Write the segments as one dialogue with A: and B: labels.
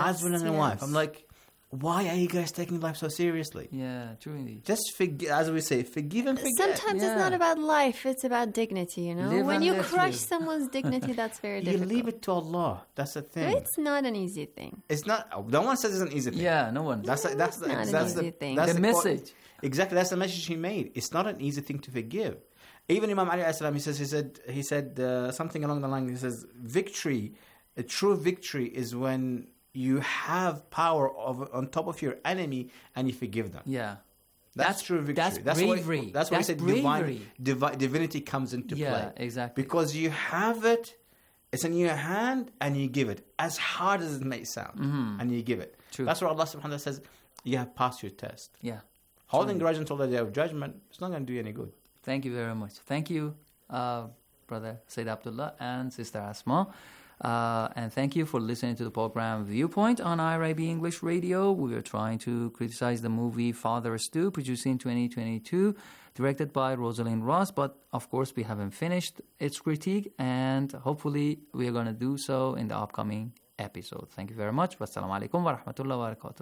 A: husband and wife. I'm like, why are you guys taking life so seriously?
B: Yeah, true indeed.
A: Just as we say, forgive and forget.
C: Sometimes it's not about life, it's about dignity, you know?
B: Live
C: when
B: and
C: you
B: let
C: crush
B: live.
C: someone's dignity, that's very
A: You
C: difficult.
A: leave it to Allah. That's the thing.
C: It's not an easy thing.
A: It's not. No one says it's an easy thing.
B: Yeah, no one.
A: That's
C: not an easy thing.
A: That's
B: The message.
A: Exactly. That's the message he made. It's not an easy thing to forgive. Even Imam Ali alayhi salam, he said something along the line. He says, "Victory, a true victory, is when you have power on top of your enemy and you forgive them."
B: Yeah.
A: That's true victory.
B: That's bravery.
A: That's why he said
B: bravery.
A: divinity comes into play.
B: Yeah, exactly.
A: Because you have it, it's in your hand, and you give it. As hard as it may sound, and you give it.
B: True.
A: That's what Allah subhanahu wa ta'ala says, you have passed your test.
B: Yeah.
A: Holding grudge until the day of judgment, it's not going to do you any good.
B: Thank you very much. Thank you, Brother Sayyid Abdullah and Sister Asma. And thank you for listening to the program Viewpoint on IRIB English Radio. We are trying to criticize the movie Father Stew, produced in 2022, directed by Rosalind Ross. But, of course, we haven't finished its critique, and hopefully we are going to do so in the upcoming episode. Thank you very much. Wassalamu alaikum wa rahmatullahi wa barakatuh.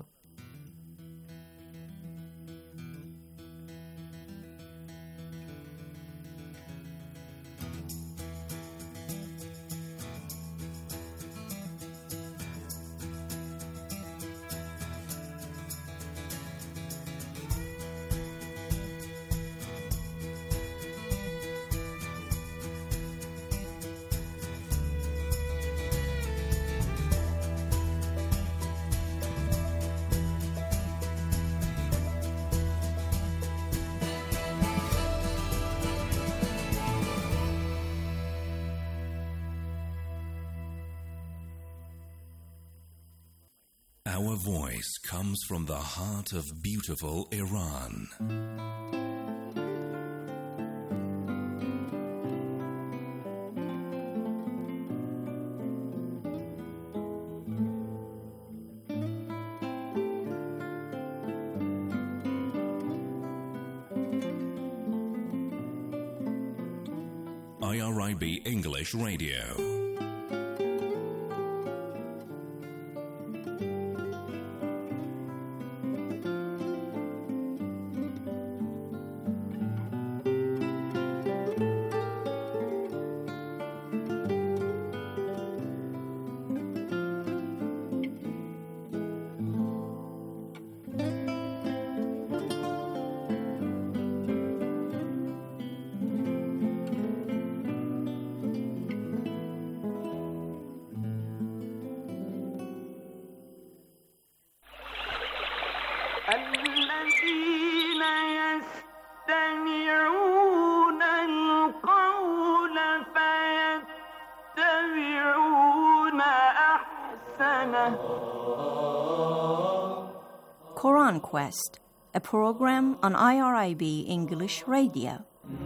D: Our voice comes from the heart of beautiful Iran. IRIB English Radio.
E: الذين يستمعون القول فيتبعون أحسنه.
F: Quran Quest, a program on IRIB English Radio.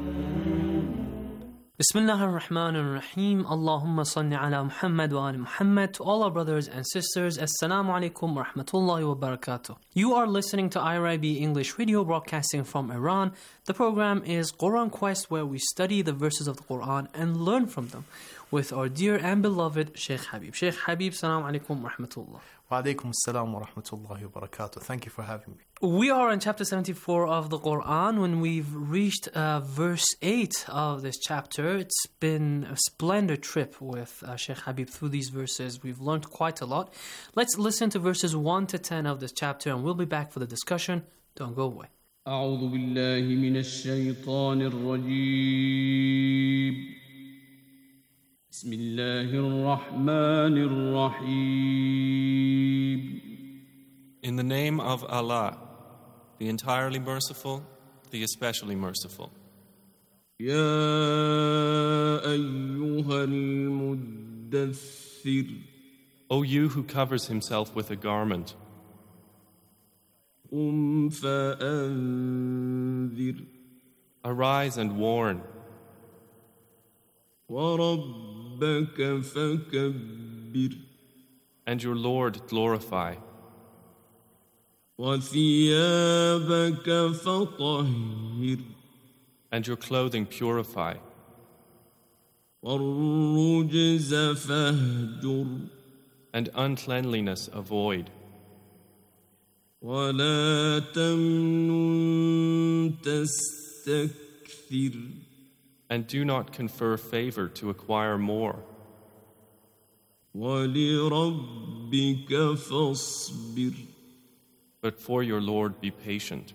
G: Bismillah ar-Rahman ar-Rahim. Allahumma salli ala Muhammad wa ala Muhammad. To all our brothers and sisters, Assalamu alaikum wa rahmatullahi wa barakatuh. You are listening to IRIB English Radio, broadcasting from Iran. The program is Quran Quest, where we study the verses of the Quran and learn from them with our dear and beloved Sheikh Habib. Sheikh Habib, Assalamu alaikum wa rahmatullah.
H: Wa alaikum assalam wa rahmatullahi wa barakatuh. Thank you for having me.
G: We are in chapter 74 of the Quran when we've reached verse 8 of this chapter. It's been a splendid trip with Sheikh Habib through these verses. We've learned quite a lot. Let's listen to verses 1 to 10 of this chapter and we'll be back for the discussion. Don't go away.
I: أعوذ بالله من الشيطان الرجيم بسم الله الرحمن الرحيم.
J: In the name of Allah, the entirely merciful, the especially merciful.
I: يا أيها المدثر.
J: O you who covers himself with a garment,
I: قم فأنذر.
J: arise and warn,
I: وربك فكبر.
J: and your Lord glorify,
I: وثيابك فطهر.
J: and your clothing purify,
I: والرجز فاهجر.
J: and uncleanliness avoid.
I: ولا تمنن تستكثر.
J: And do not confer favor to acquire more.
I: وَلِرَبِّكَ فَاصْبِرْ.
J: But for your Lord be patient.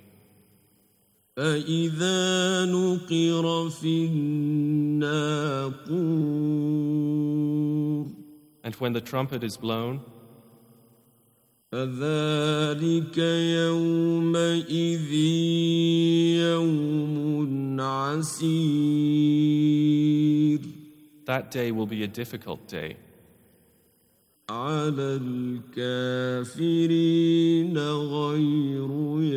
I: فَإِذَا نُقِرَ فِي النَّاقُورِ.
J: And when the trumpet is blown,
I: فَذَلِكَ يَوْمَئِذٍ يَوْمٌ عَسِيرٌ.
J: that day will be a difficult day.
I: على الكافرين غير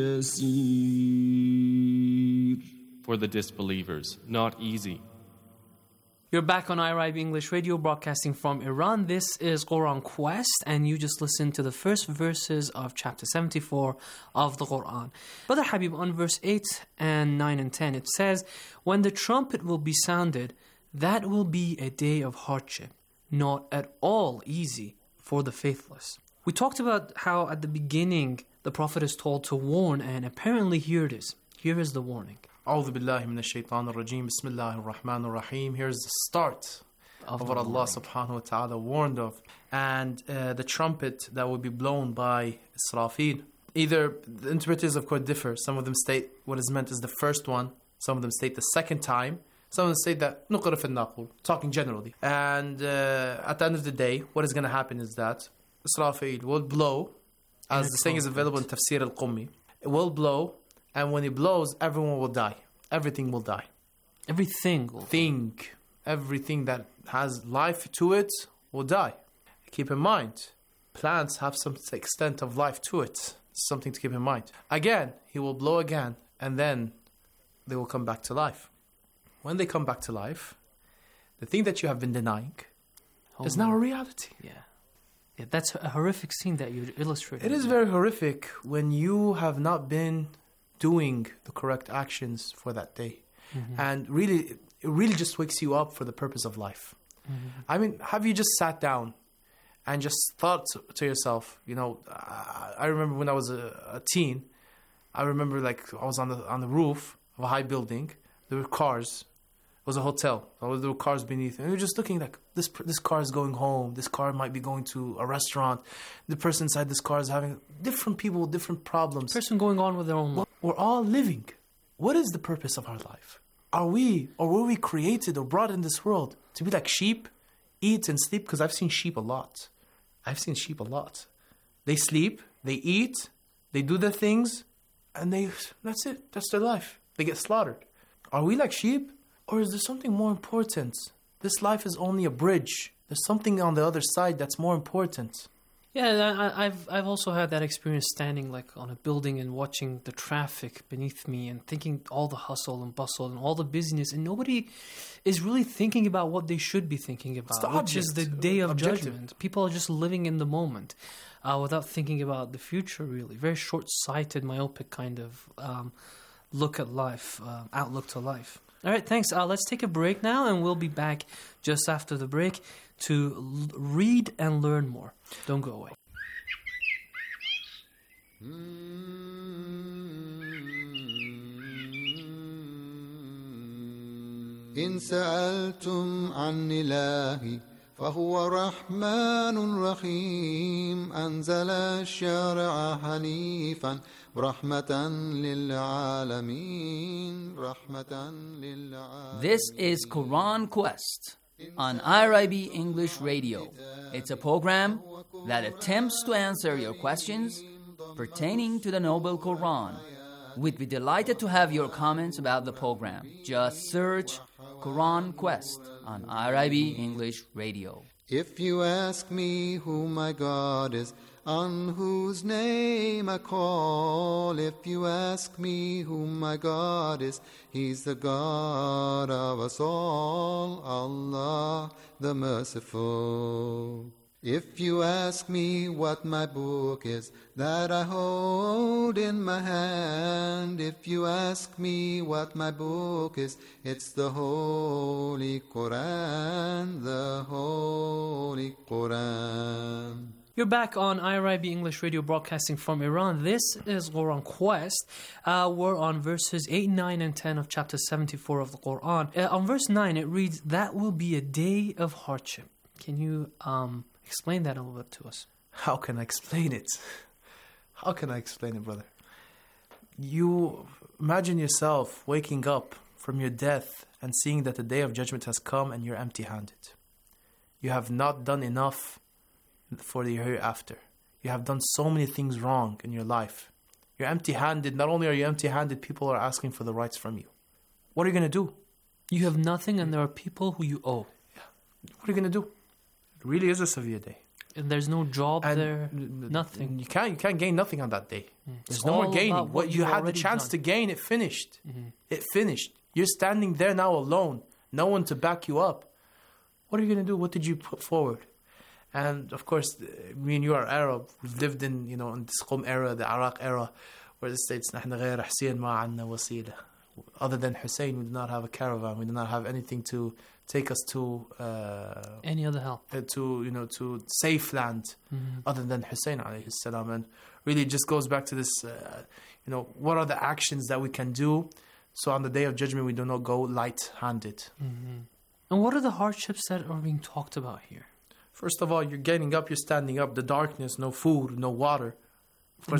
I: يسير.
J: For the disbelievers, not easy.
G: You're back on IRIB English Radio, broadcasting from Iran. This is Quran Quest, and you just listened to the first verses of chapter 74 of the Quran. Brother Habib, on verse 8 and 9 and 10, it says, "When the trumpet will be sounded, that will be a day of hardship, not at all easy for the faithless." We talked about how at the beginning the Prophet is told to warn, and apparently here it is. Here is the warning.
H: أعوذ بالله من الشيطان الرجيم بسم الله الرحمن الرحيم. Here's the start of what Allah subhanahu wa ta'ala warned of. And the trumpet that will be blown by Israfil. Either, the interpreters of course differ. Some of them state what is meant is the first one. Some of them state the second time. Some of them say that نُقِرَ فِي النَّاقُورِ, talking generally. And at the end of the day, what is going to happen is that Israfil will blow, as the saying is available in Tafsir al-Qummi. It will blow, and when it blows, everyone will die. Everything will die.
G: Everything
H: that has life to it will die. Keep in mind, plants have some extent of life to it. Something to keep in mind. Again, he will blow again, and then they will come back to life. When they come back to life, the thing that you have been denying is now a reality.
G: Yeah, that's a horrific scene that you illustrated.
H: It is very horrific when you have not been doing the correct actions for that day. Mm-hmm. And really, it really just wakes you up for the purpose of life. Mm-hmm. I mean, have you just sat down and just thought to yourself, I remember when I was a teen, I remember like I was on the roof of a high building, there were cars. It was a hotel. There were cars beneath. And we were just looking like, this car is going home. This car might be going to a restaurant. The person inside this car is having different people with different problems.
G: Person going on with their own life.
H: We're all living. What is the purpose of our life? Are we, or were we created or brought in this world to be like sheep, eat and sleep? Because I've seen sheep a lot. They sleep, they eat, they do their things, and that's it. That's their life. They get slaughtered. Are we like sheep? Or is there something more important? This life is only a bridge. There's something on the other side that's more important.
G: Yeah, I've also had that experience standing like on a building and watching the traffic beneath me and thinking all the hustle and bustle and all the busyness, and nobody is really thinking about what they should be thinking about, which is the day of judgment. People are just living in the moment without thinking about the future, really. Very short-sighted, myopic kind of look at life, outlook to life. All right, thanks. Let's take a break now, and we'll be back just after the break to read and learn more. Don't go away.
K: إن سألتم عن إلهي فهو رحمن رحيم أنزل الشرع حنيفا رحمة للعالمين رحمة للعالمين.
B: This is Quran Quest on IRIB English Radio. It's a program that attempts to answer your questions pertaining to the Noble Quran. We'd be delighted to have your comments about the program. Just search Quran Quest on IRIB English Radio.
K: If you ask me who my God is, on whose name I call, if you ask me who my God is, He's the God of us all, Allah the Merciful. If you ask me what my book is that I hold in my hand, if you ask me what my book is, it's the Holy Quran, the Holy Quran.
G: You're back on IRIB English Radio, broadcasting from Iran. This is Quran Quest. We're on verses 8, 9, and 10 of chapter 74 of the Quran. On verse 9, it reads, "That will be a day of hardship." Can you explain that a little bit to us?
H: How can I explain it? How can I explain it, brother? You imagine yourself waking up from your death and seeing that the day of judgment has come and you're empty-handed. You have not done enough for the hereafter. You have done so many things wrong in your life. You're empty-handed. Not only are you empty-handed, people are asking for the rights from you. What are you going to do?
G: You have nothing and there are people who you owe.
H: Yeah. What are you going to do? It really is a severe day.
G: And there's no job there, nothing.
H: You can't gain nothing on that day. There's no more gaining. What you had the chance to gain, it finished. It finished. You're standing there now alone. No one to back you up. What are you going to do? What did you put forward? And of course, me and you are Arab. We've lived in, in this Qum era, the Iraq era, where it states, نحن غير حسين ما عنا وسيلة. Other than Hussein, we do not have a caravan. We do not have anything to take us to
G: any other help,
H: to safe land, other than Hussein alayhi salam. And really, it just goes back to this. What are the actions that we can do, so on the day of judgment we do not go light-handed.
G: And what are the hardships that are being talked about here?
H: First of all, you're getting up, you're standing up. The darkness, no food, no water.
G: This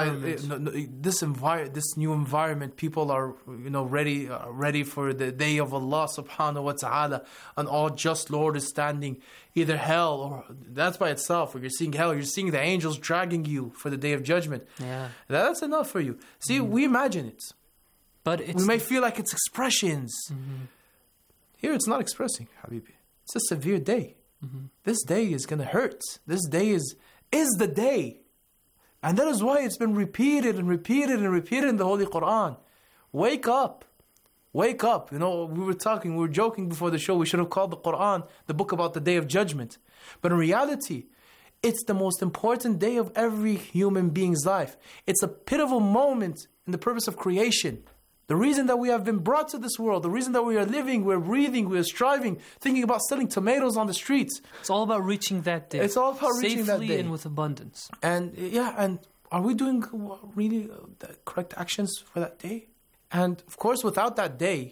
H: new environment, people are ready for the day of Allah subhanahu wa ta'ala. An all just Lord is standing. Either hell, or that's by itself, or you're seeing hell, you're seeing the angels dragging you for the day of judgment.
G: Yeah,
H: that's enough for you. See, we imagine it,
G: but
H: we may feel like it's expressions. Here it's not expressing, Habibi. It's a severe day. This day is going to hurt. This day is the day. And that is why it's been repeated and repeated and repeated in the Holy Quran. Wake up. Wake up. We were joking before the show. We should have called the Quran the book about the day of judgment. But in reality, it's the most important day of every human being's life. It's a pivotal moment in the purpose of creation. The reason that we have been brought to this world, the reason that we are living, we're breathing, we're striving, thinking about selling tomatoes on the streets.
G: It's all about reaching that day.
H: It's all about reaching that day.
G: Safely and with abundance.
H: And are we doing really the correct actions for that day? And of course, without that day,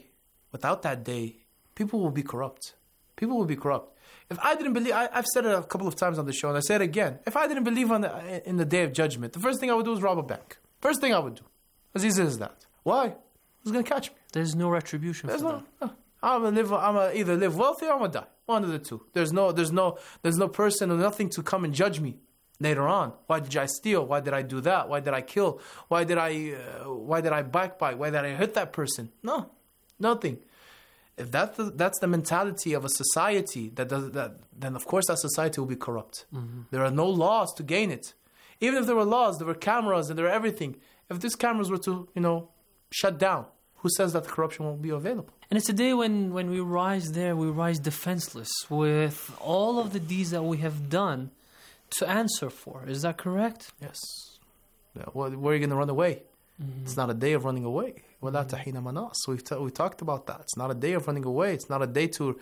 H: people will be corrupt. People will be corrupt. If I didn't believe, I've said it a couple of times on the show, and I say it again. If I didn't believe in the day of judgment, the first thing I would do is rob a bank. First thing I would do. As easy as that. Why? Who's going to catch me?
G: There's no retribution for that.
H: I'm gonna either live wealthy or I'm gonna die. One of the two. There's no person or nothing to come and judge me later on. Why did I steal? Why did I do that? Why did I kill? Why did I backbite? Why did I hurt that person? No, nothing. If that's the mentality of a society then of course that society will be corrupt. There are no laws to gain it. Even if there were laws, there were cameras and there were everything. If these cameras were to shut down, who says that the corruption won't be available?
G: And it's a day when we rise there, we rise defenseless with all of the deeds that we have done to answer for. Is that correct?
H: Yes. Yeah, where are you going to run away? It's not a day of running away. وَلَا تَحِينَ مَنَاص. We talked about that. It's not a day of running away. It's not a day to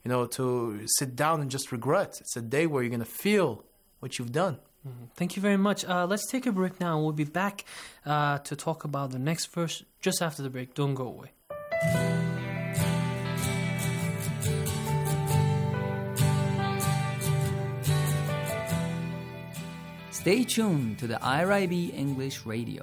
H: sit down and just regret. It's a day where you're going to feel what you've done.
G: Thank you very much. Let's take a break now. We'll be back to talk about the next verse just after the break. Don't go away.
B: Stay tuned to the IRIB English Radio.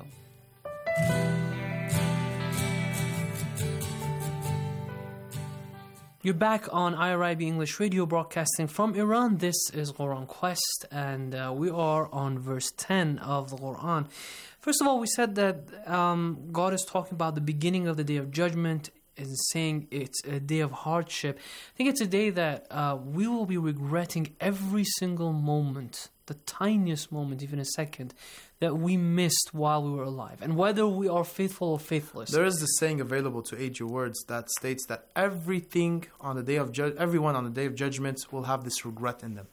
G: You're back on IRIB English Radio, broadcasting from Iran. This is Quran Quest, and we are on verse 10 of the Quran. First of all, we said that God is talking about the beginning of the Day of Judgment and saying it's a day of hardship. I think it's a day that we will be regretting every single moment, the tiniest moment, even a second, that we missed while we were alive, and whether we are faithful or faithless.
H: There is this saying available to aid your words that states that everyone on the day of judgment will have this regret in them.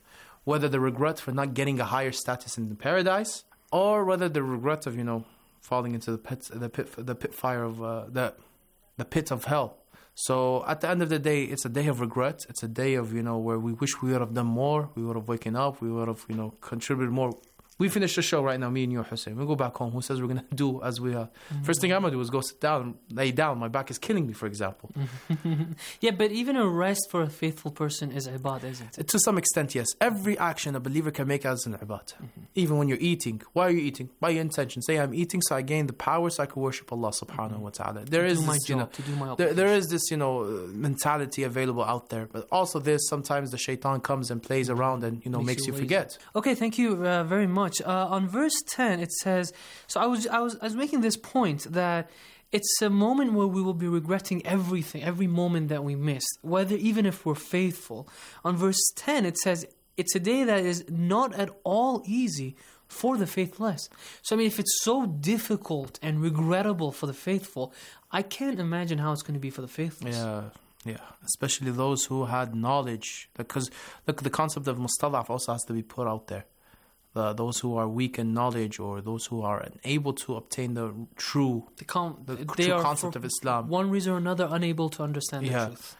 H: whether the regret for not getting a higher status in the paradise, or whether the regret of, falling into the pit fire of the pit of hell. So at the end of the day, it's a day of regret. It's a day of, where we wish we would have done more. We would have waken up. We would have, contributed more. We finish the show right now, me and you, Hussein. We go back home. Who says we're going to do as we are? First thing I'm going to do is go sit down, lay down. My back is killing me, for example.
G: Yeah, but even a rest for a faithful person is ibadah, isn't it?
H: To some extent, yes. Every action a believer can make as an ibadah. Even when you're eating. Why are you eating? By your intention. Say, I'm eating so I gain the power so I can worship Allah subhanahu wa ta'ala. There is this, mentality available out there. But also sometimes the shaitan comes and plays around and, makes you forget.
G: Okay, thank you very much. On verse 10, it says, so I was making this point that it's a moment where we will be regretting everything, every moment that we missed, even if we're faithful. On verse 10, it says, it's a day that is not at all easy for the faithless. So, if it's so difficult and regrettable for the faithful, I can't imagine how it's going to be for the faithless.
H: Yeah, especially those who had knowledge. Because, look, the concept of mustalaf also has to be put out there. Those who are weak in knowledge, or those who are unable to obtain the true concept of Islam.
G: One reason or another unable to understand the truth.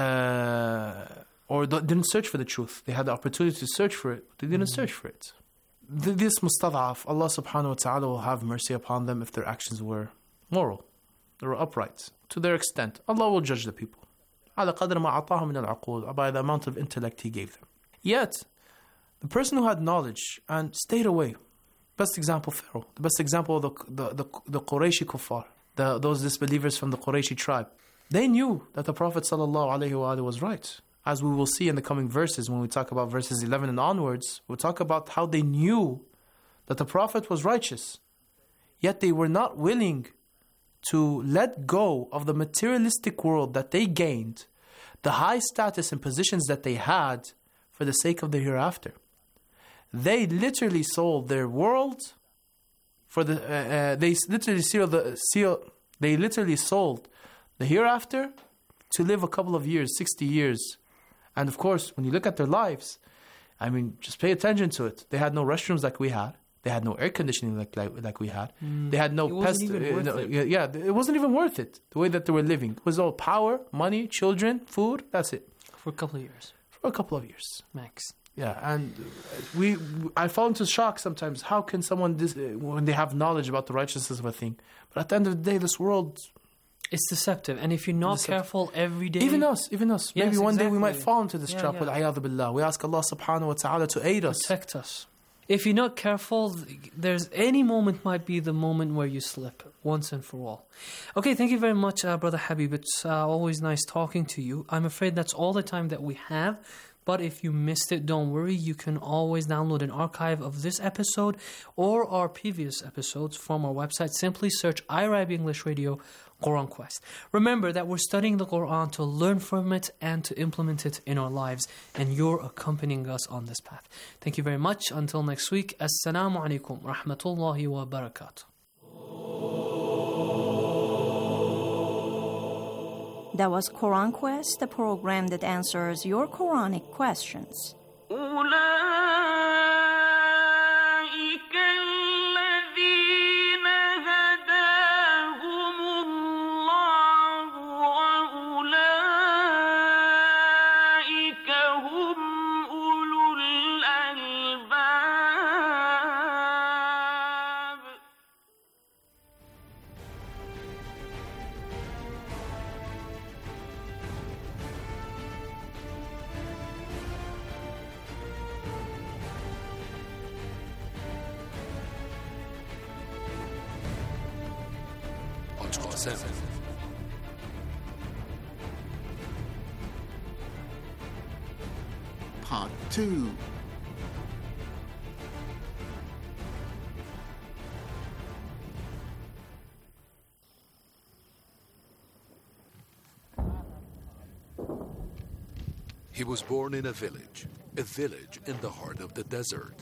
H: Or didn't search for the truth. They had the opportunity to search for it, but they didn't search for it. This mustad'af, Allah subhanahu wa ta'ala will have mercy upon them if their actions were moral, they were upright, to their extent. Allah will judge the people. عَلَى قَدْرَ مَا أَعْطَاهُمْ مِنَ الْعُقُولِ, by the amount of intellect He gave them. Yet, the person who had knowledge and stayed away, best example Pharaoh, the best example of the Qurayshi kuffar, those disbelievers from the Qurayshi tribe, they knew that the Prophet ﷺ was right. As we will see in the coming verses, when we talk about verses 11 and onwards, we'll talk about how they knew that the Prophet was righteous. Yet they were not willing to let go of the materialistic world that they gained, the high status and positions that they had, for the sake of the hereafter. They literally sold their world for the. They literally sold the hereafter to live a couple of years, 60 years, and of course, when you look at their lives, just pay attention to it. They had no restrooms like we had. They had no air conditioning like we had. They had no pest. It wasn't even worth it. The way that they were living, it was all power, money, children, food. That's it.
G: For a couple of years,
H: max. Yeah, and I fall into shock sometimes. How can someone, when they have knowledge about the righteousness of a thing, but at the end of the day, this world,
G: it's deceptive. And if you're not careful every day,
H: even us, maybe one day we might fall into this trap. Wal-'iyadhu billah. We ask Allah subhanahu wa ta'ala to aid us,
G: protect us. If you're not careful, there's any moment might be the moment where you slip once and for all. Okay, thank you very much, Brother Habib. It's always nice talking to you. I'm afraid that's all the time that we have. But if you missed it, don't worry. You can always download an archive of this episode or our previous episodes from our website. Simply search IRIB English Radio Quran Quest. Remember that we're studying the Quran to learn from it and to implement it in our lives. And you're accompanying us on this path. Thank you very much. Until next week. Assalamu alaikum wa rahmatullahi wa barakatuh.
F: That was Quran Quest, the program that answers your Quranic questions.
K: Part 2.
L: He was born in a village in the heart of the desert.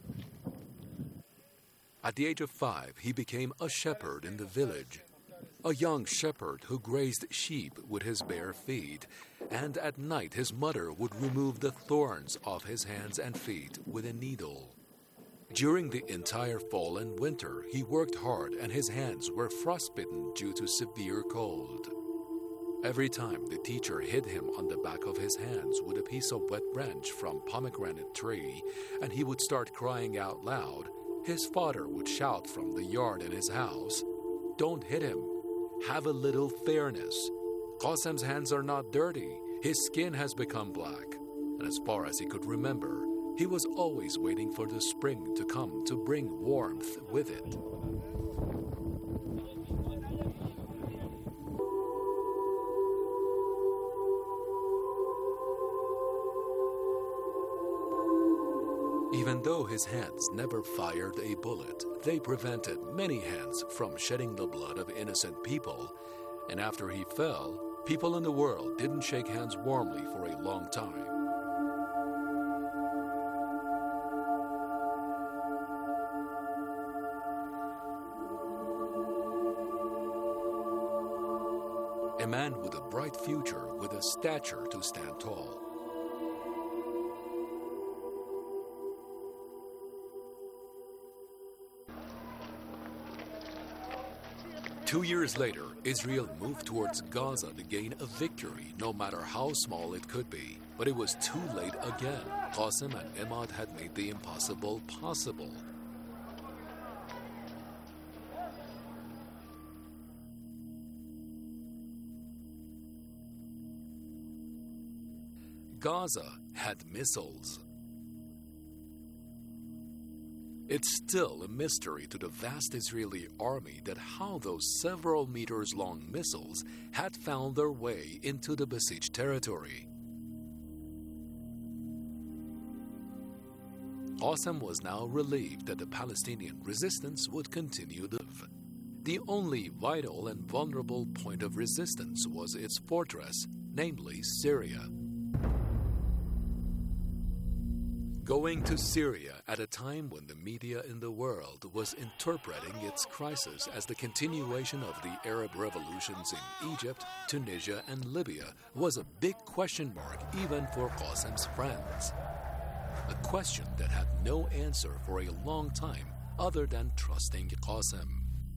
L: At the age of 5, he became a shepherd in the village. A young shepherd who grazed sheep with his bare feet and at night his mother would remove the thorns off his hands and feet with a needle. During the entire fall and winter, he worked hard and his hands were frostbitten due to severe cold. Every time the teacher hit him on the back of his hands with a piece of wet branch from pomegranate tree and he would start crying out loud, his father would shout from the yard in his house, "Don't hit him. Have a little fairness. Qasem's hands are not dirty. His skin has become black." And as far as he could remember, he was always waiting for the spring to come to bring warmth with it. Even though his hands never fired a bullet, they prevented many hands from shedding the blood of innocent people. And after he fell, people in the world didn't shake hands warmly for a long time. A man with a bright future, with a stature to stand tall. Two years later, Israel moved towards Gaza to gain a victory, no matter how small it could be. But it was too late again. Qasem and Imad had made the impossible possible. Gaza had missiles. It's still a mystery to the vast Israeli army that how those several meters long missiles had found their way into the besieged territory. Qasem was now relieved that the Palestinian resistance would continue to live. The only vital and vulnerable point of resistance was its fortress, namely Syria. Going to Syria at a time when the media in the world was interpreting its crisis as the continuation of the Arab revolutions in Egypt, Tunisia, and Libya was a big question mark even for Qasem's friends. A question that had no answer for a long time other than trusting Qasem.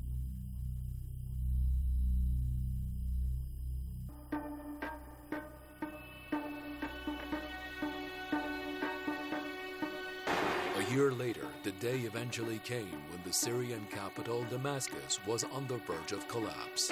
L: A year later, the day eventually came when the Syrian capital, Damascus, was on the verge of collapse.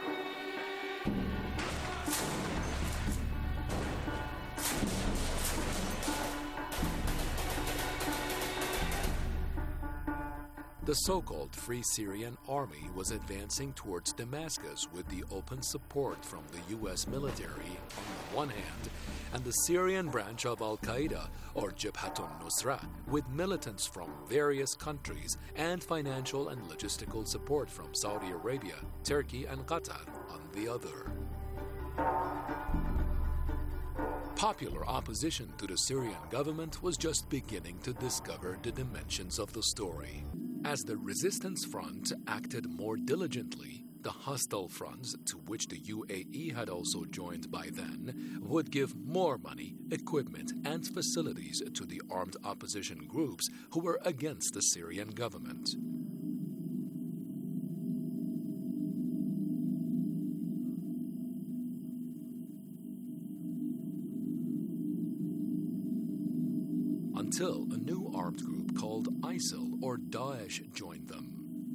L: The so-called Free Syrian Army was advancing towards Damascus with the open support from the U.S. military on the one hand, and the Syrian branch of Al-Qaeda, or Jabhatun Nusra, with militants from various countries and financial and logistical support from Saudi Arabia, Turkey, and Qatar on the other. Popular opposition to the Syrian government was just beginning to discover the dimensions of the story. As the resistance front acted more diligently, the hostile fronts, to which the UAE had also joined by then, would give more money, equipment, and facilities to the armed opposition groups who were against the Syrian government. Until a new armed group called ISIL or Daesh joined them.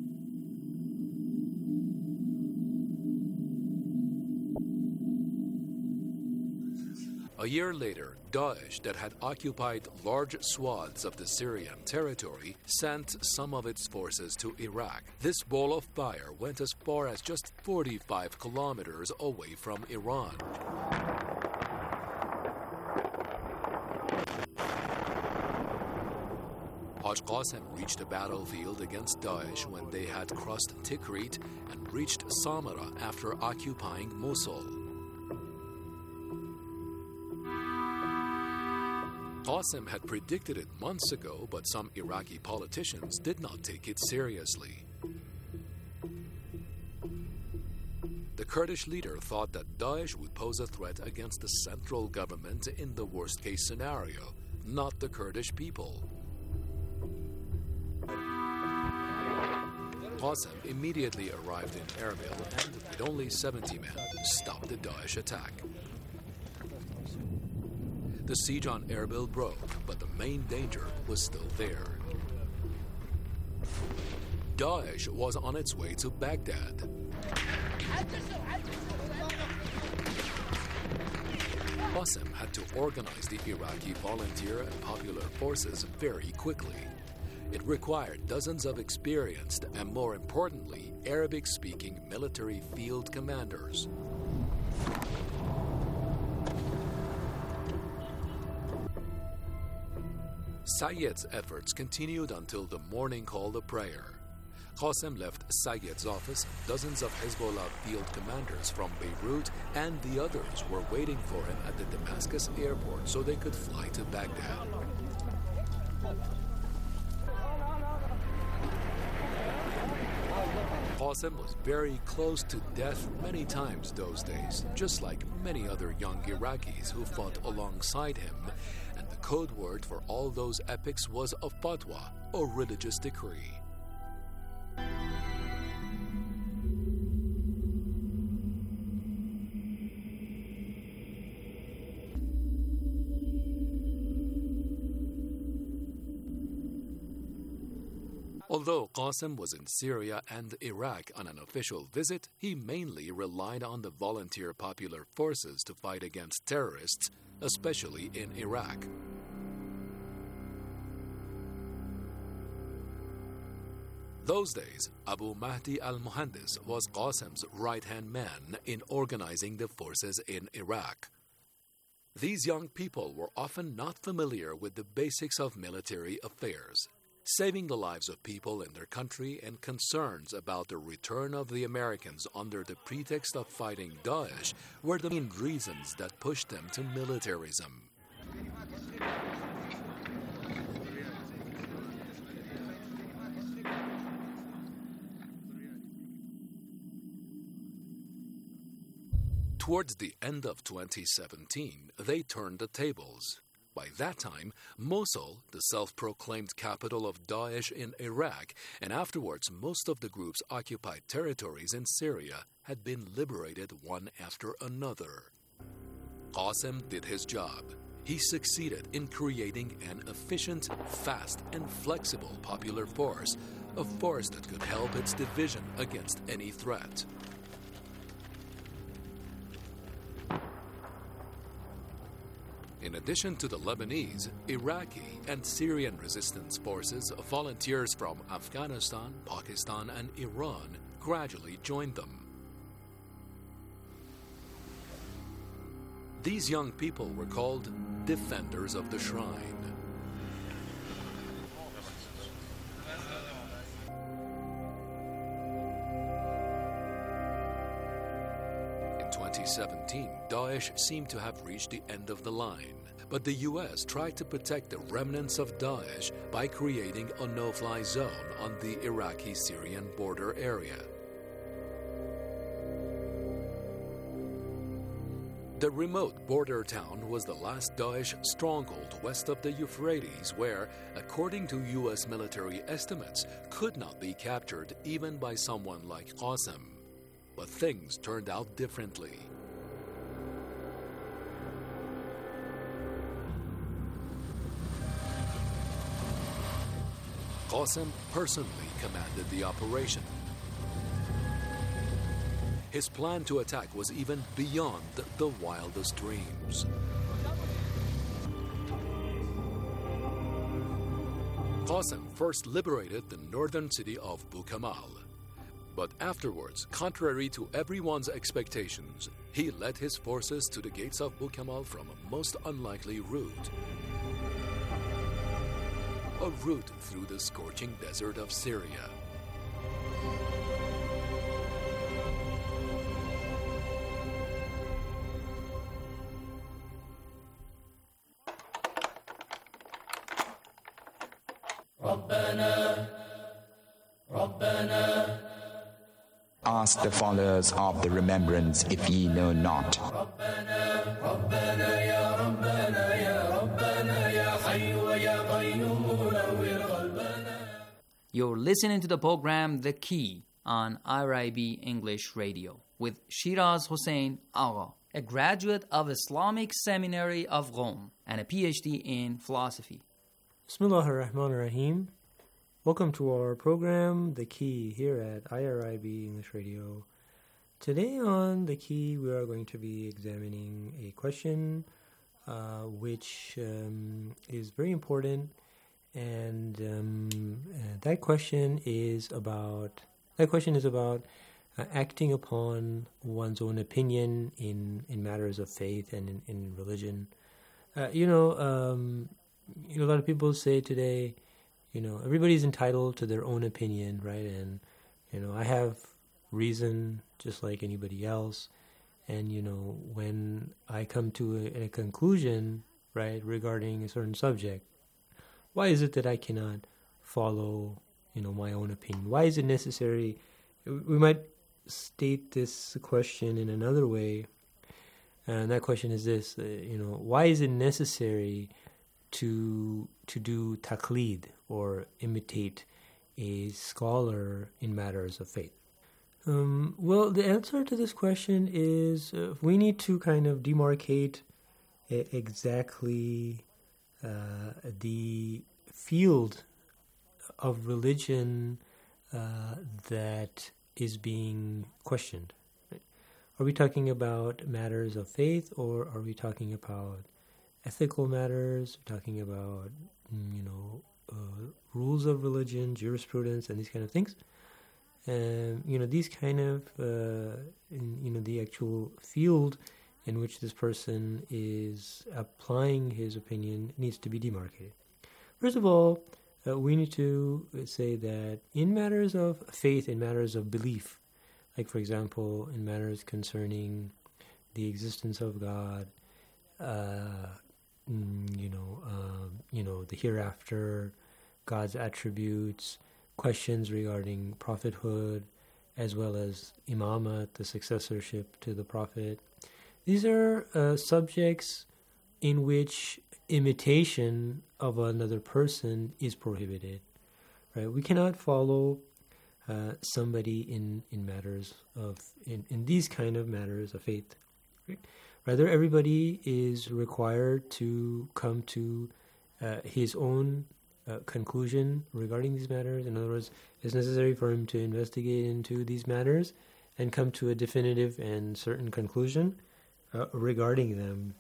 L: A year later, Daesh, that had occupied large swaths of the Syrian territory, sent some of its forces to Iraq. This ball of fire went as far as just 45 kilometers away from Iran. Haj Qasem reached the battlefield against Daesh when they had crossed Tikrit and reached Samarra after occupying Mosul. Qasem had predicted it months ago, but some Iraqi politicians did not take it seriously. The Kurdish leader thought that Daesh would pose a threat against the central government in the worst-case scenario, not the Kurdish people. Qasim immediately arrived in Erbil and, with only 70 men, stopped the Daesh attack. The siege on Erbil broke, but the main danger was still there. Daesh was on its way to Baghdad. Qasim had to organize the Iraqi volunteer and popular forces very quickly. It required dozens of experienced and, more importantly, Arabic-speaking military field commanders. Sayyid's efforts continued until the morning call to prayer. Qasim left Sayyid's office. Dozens of Hezbollah field commanders from Beirut and the others were waiting for him at the Damascus airport so they could fly to Baghdad. Qasim was very close to death many times those days, just like many other young Iraqis who fought alongside him, and the code word for all those epics was a fatwa, or religious decree. Although Qasim was in Syria and Iraq on an official visit, he mainly relied on the volunteer popular forces to fight against terrorists, especially in Iraq. Those days, Abu Mahdi al-Muhandis was Qasim's right-hand man in organizing the forces in Iraq. These young people were often not familiar with the basics of military affairs. Saving the lives of people in their country and concerns about the return of the Americans under the pretext of fighting Daesh were the main reasons that pushed them to militarism. Towards the end of 2017, they turned the tables. By that time, Mosul, the self-proclaimed capital of Daesh in Iraq, and afterwards most of the group's occupied territories in Syria, had been liberated one after another. Qasim did his job. He succeeded in creating an efficient, fast, and flexible popular force, a force that could help its division against any threat. In addition to the Lebanese, Iraqi, and Syrian resistance forces, volunteers from Afghanistan, Pakistan, and Iran gradually joined them. These young people were called Defenders of the Shrine. In 2017, Daesh seemed to have reached the end of the line, but the U.S. tried to protect the remnants of Daesh by creating a no-fly zone on the Iraqi-Syrian border area. The remote border town was the last Daesh stronghold west of the Euphrates where, according to U.S. military estimates, could not be captured even by someone like Qasim. But things turned out differently. Qasim personally commanded the operation. His plan to attack was even beyond the wildest dreams. Qasim first liberated the northern city of Bukamal. But afterwards, contrary to everyone's expectations, he led his forces to the gates of Bukamal from a most unlikely route. A route through the scorching desert of Syria.
M: ask the followers of the remembrance if ye know not.
B: You're listening to the program The Key on IRIB English Radio with Shiraz Hussain Agha, a graduate of Islamic Seminary of Rome and a PhD in philosophy.
N: Bismillah ar-Rahman ar-Rahim. Welcome to our program, The Key, here at IRIB English Radio. Today on The Key, we are going to be examining a question which is very important, and that question is about acting upon one's own opinion in matters of faith and in religion. A lot of people say today, everybody's entitled to their own opinion, right? And, I have reason just like anybody else. And, when I come to a conclusion, right, regarding a certain subject, why is it that I cannot follow, my own opinion? Why is it necessary? We might state this question in another way. And that question is this, why is it necessary to do taqlid, or imitate a scholar in matters of faith? Well, the answer to this question is we need to kind of demarcate exactly the field of religion that is being questioned. Right? Are we talking about matters of faith, or are we talking about ethical matters? We're talking about, rules of religion, jurisprudence, and these kind of things. These kind of, the actual field in which this person is applying his opinion needs to be demarcated. First of all, we need to say that in matters of faith, in matters of belief, like for example, in matters concerning the existence of God, the hereafter, God's attributes, questions regarding prophethood, as well as imamat, the successorship to the prophet. These are subjects in which imitation of another person is prohibited. Right? We cannot follow somebody in matters of in these kind of matters of faith. Right? Rather, everybody is required to come to his own conclusion regarding these matters. In other words, it's necessary for him to investigate into these matters and come to a definitive and certain conclusion regarding them.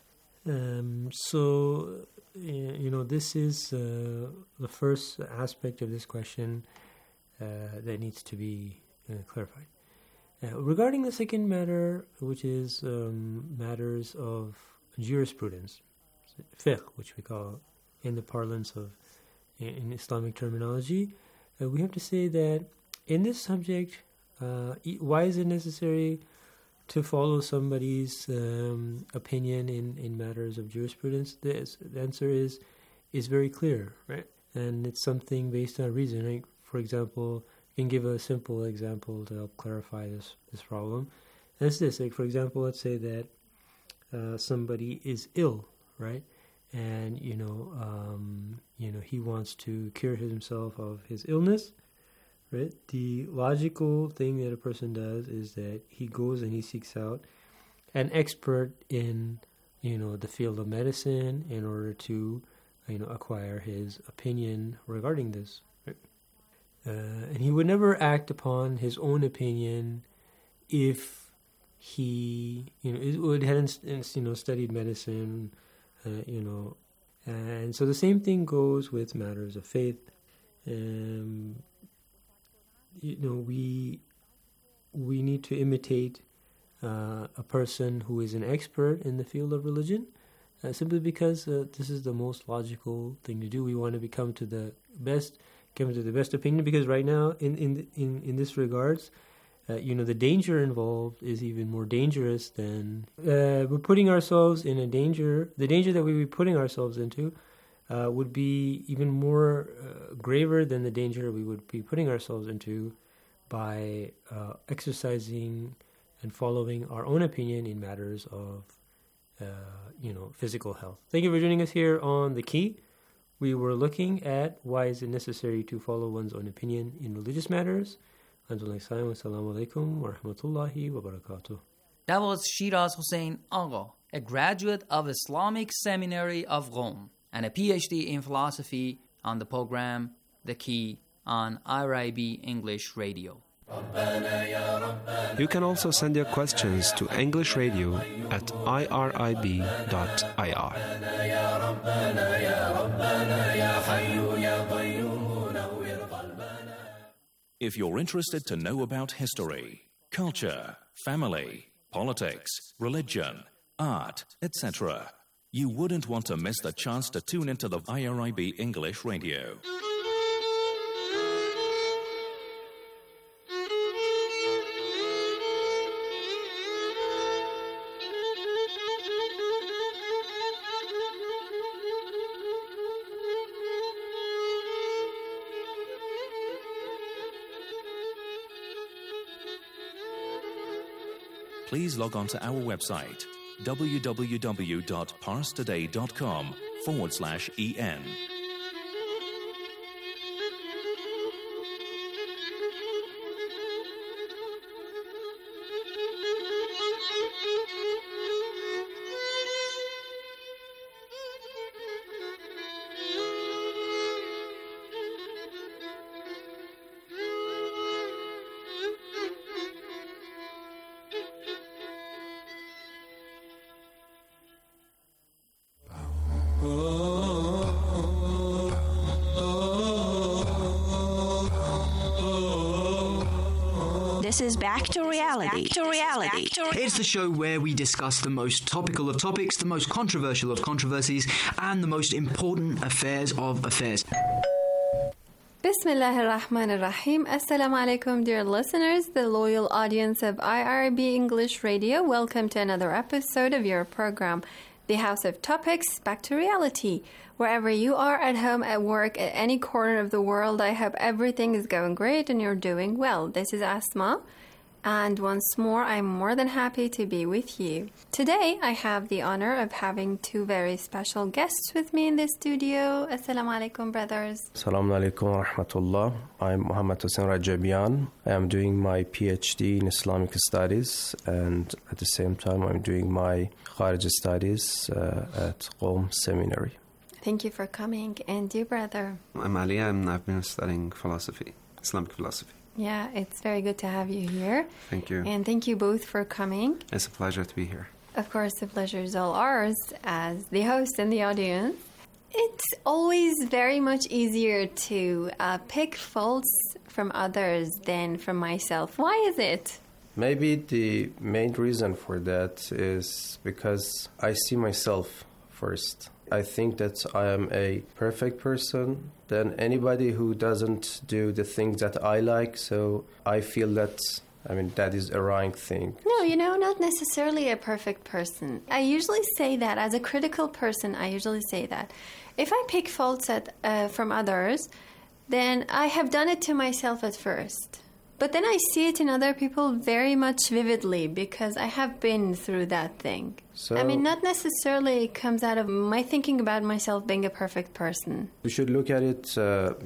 N: This is the first aspect of this question that needs to be clarified. Regarding the second matter, which is matters of jurisprudence, fiqh, which we call in the parlance of in Islamic terminology, we have to say that in this subject, why is it necessary to follow somebody's opinion in matters of jurisprudence? The answer is very clear, right? And it's something based on reason. Right? For example, I can give a simple example to help clarify this problem. And it's this. Like, for example, let's say that somebody is ill, right? And he wants to cure himself of his illness, right? The logical thing that a person does is that he goes and he seeks out an expert in the field of medicine in order to acquire his opinion regarding this, right? And he would never act upon his own opinion if he hadn't studied medicine. And so the same thing goes with matters of faith. We need to imitate a person who is an expert in the field of religion, simply because this is the most logical thing to do. We want to come to the best opinion, because right now, in this regards, the danger involved is even more dangerous than we're putting ourselves in a danger. The danger that we would be putting ourselves into would be even more graver than the danger we would be putting ourselves into by exercising and following our own opinion in matters of, physical health. Thank you for joining us here on The Key. We were looking at why is it necessary to follow one's own opinion in religious matters. Until next time, wassalamu alaikum wa rahmatullahi wa barakatuh.
B: That was Shiraz Hussein Agha, a graduate of Islamic Seminary of Rome and a PhD in philosophy, on the program The Key on IRIB English Radio.
O: You can also send your questions to English Radio at irib.ir.
D: If you're interested to know about history, culture, family, politics, religion, art, etc., you wouldn't want to miss the chance to tune into the IRIB English Radio. Please log on to our website, www.parstoday.com/en.
F: This is Back to Reality.
P: It's the show where we discuss the most topical of topics, the most controversial of controversies, and the most important affairs of affairs.
C: Bismillah ar-Rahman ar-Rahim. Assalamu alaikum, dear listeners, the loyal audience of IRB English Radio. Welcome to another episode of your program, The House of Topics, Back to Reality. Wherever you are, at home, at work, at any corner of the world, I hope everything is going great and you're doing well. This is Asma, and once more, I'm more than happy to be with you. Today, I have the honor of having two very special guests with me in the studio. Assalamu alaikum, brothers.
Q: Assalamu alaikum wa rahmatullah. I'm Muhammad Hussein Rajabian. I am doing my PhD in Islamic Studies, and at the same time, I'm doing my Kharij Studies at Qom Seminary.
C: Thank you for coming. And you, brother?
R: I'm Ali, and I've been studying philosophy, Islamic philosophy.
C: Yeah, it's very good to have you here.
R: Thank you.
C: And thank you both for coming.
R: It's a pleasure to be here.
C: Of course, the pleasure is all ours as the host and the audience. It's always very much easier to pick faults from others than from myself. Why is it?
Q: Maybe the main reason for that is because I see myself first. I think that I am a perfect person than anybody who doesn't do the things that I like. So I feel that, that is a wrong thing.
C: No, not necessarily a perfect person. I usually say that as a critical person, I usually say that. If I pick faults from others, then I have done it to myself at first. But then I see it in other people very much vividly because I have been through that thing.
Q: So,
C: not necessarily it comes out of my thinking about myself being a perfect person.
Q: We should look at it,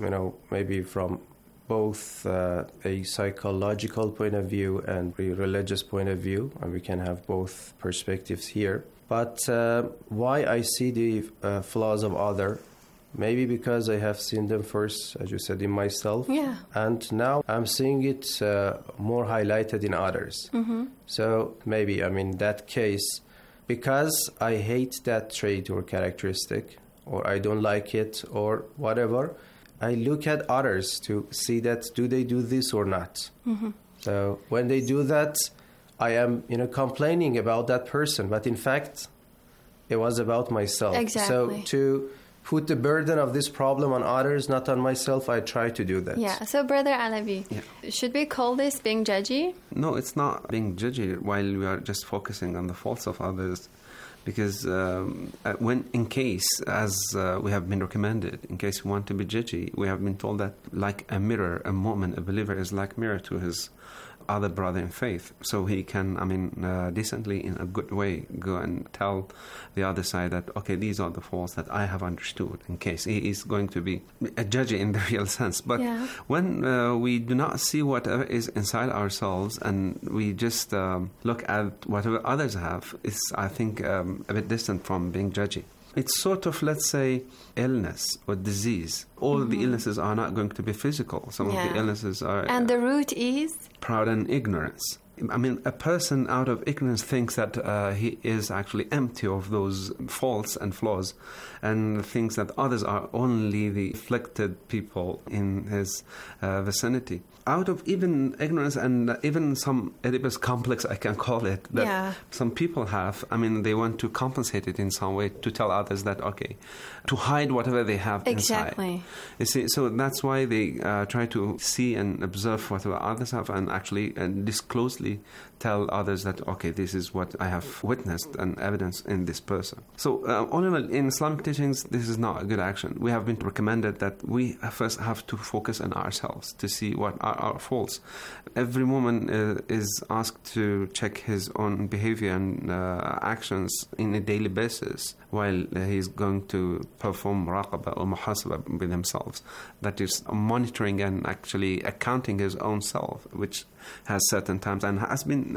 Q: maybe from both a psychological point of view and a religious point of view, and we can have both perspectives here. But why I see the flaws of others? Maybe because I have seen them first, as you said, in myself.
C: Yeah.
Q: And now I'm seeing it more highlighted in others.
C: Mm-hmm.
Q: So maybe, that case, because I hate that trait or characteristic, or I don't like it, or whatever, I look at others to see that do they do this or not.
C: Mm-hmm.
Q: So when they do that, I am, complaining about that person. But in fact, it was about myself.
C: Exactly.
Q: So to put the burden of this problem on others, not on myself, I try to do that.
C: Yeah. So, Brother Alavi, should we call this being judgy?
R: No, it's not being judgy while we are just focusing on the faults of others. Because when, in case, as we have been recommended, in case we want to be judgy, we have been told that like a mirror, a mu'min, a believer is like mirror to his other brother in faith. So he can, decently, in a good way, go and tell the other side that, okay, these are the faults that I have understood, in case he is going to be a judge in the real sense. But when we do not see whatever is inside ourselves and we just look at whatever others have, it's, I think, a bit distant from being judgy. It's sort of, let's say, illness or disease. All the illnesses are not going to be physical. Some of the illnesses are...
C: And the root is?
R: Proud and ignorance. I mean, a person out of ignorance thinks that he is actually empty of those faults and flaws, and thinks that others are only the afflicted people in his vicinity. Out of even ignorance and even some Oedipus complex, I can call it, that some people have, they want to compensate it in some way to tell others that, okay, to hide whatever they have inside. You see, so that's why they try to see and observe whatever others have and actually disclosely tell others that, okay, this is what I have witnessed and evidence in this person. So all in all, in Islamic teachings, this is not a good action. We have been recommended that we first have to focus on ourselves to see what are our faults. Every woman is asked to check his own behavior and actions in a daily basis while he's going to perform muraqabah or muhasabah with themselves. That is monitoring and actually accounting his own self, which has certain times and has been,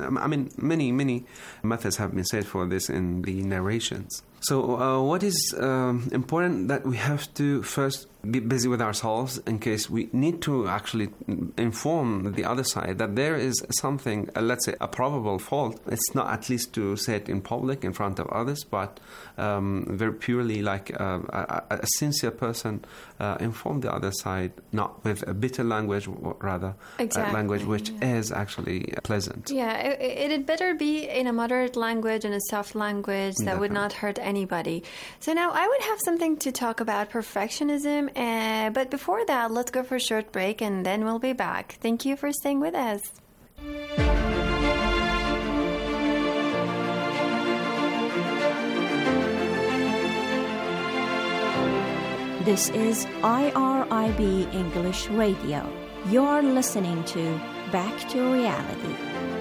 R: many methods have been said for this in the narrations. So what is important that we have to first be busy with ourselves in case we need to actually inform the other side that there is something, let's say, a probable fault. It's not at least to say it in public in front of others, but very purely like a sincere person inform the other side, not with a bitter language, rather language which is actually pleasant.
C: Yeah, it'd better be in a moderate language and a soft language that would not hurt anybody. So now I would have something to talk about perfectionism, but before that, let's go for a short break and then we'll be back. Thank you for staying with us.
F: This is IRIB English Radio. You're listening to Back to Reality.